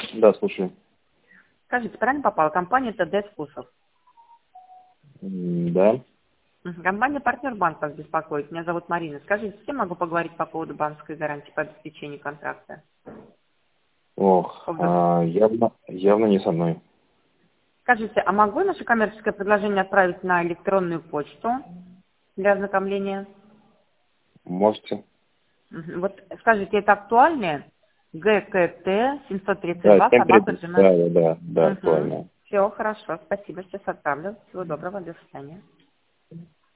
Да, слушаю. Скажите, правильно попала? Компания ТД Вкусов. Да. Компания «Партнер Банк» вас беспокоит. Меня зовут Марина. Скажите, с кем могу поговорить по поводу банковской гарантии по обеспечению контракта? Ох, явно не со мной. Скажите, а могу наше коммерческое предложение отправить на электронную почту для ознакомления? Можете? Вот скажите, это актуальнее? ГКТ Да, 732 собака 7:30. Gmail. Да, актуально. Все, хорошо, спасибо, сейчас отправлю. Всего доброго, до свидания.